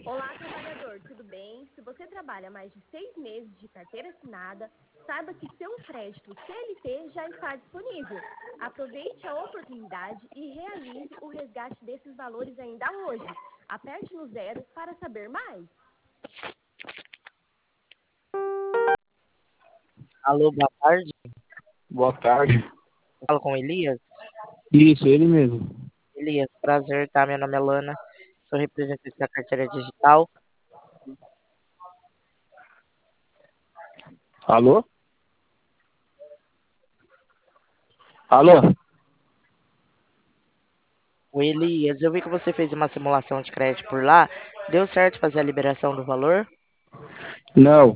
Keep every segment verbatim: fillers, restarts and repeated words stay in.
Olá, trabalhador, tudo bem? Se você trabalha mais de seis meses de carteira assinada, saiba que seu crédito C L T já está disponível. Aproveite a oportunidade e realize o resgate desses valores ainda hoje. Aperte no zero para saber mais. Alô, boa tarde. Boa tarde. Falo com o Elias. Isso, ele mesmo. Elias, prazer, tá? Meu nome é Lana. Sou representante da carteira digital. Alô? Alô? O Elias, eu vi que você fez uma simulação de crédito por lá. Deu certo fazer a liberação do valor? Não,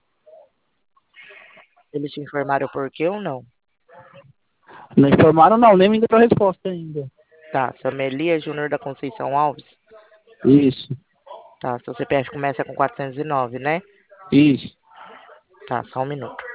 Eles te informaram por quê ou não? não informaram não, nem me deram a resposta ainda. Tá, seu nome é Elias Júnior da Conceição Alves. Isso, Tá, seu C P F começa com quatrocentos e nove, né? isso. Tá, só um minuto.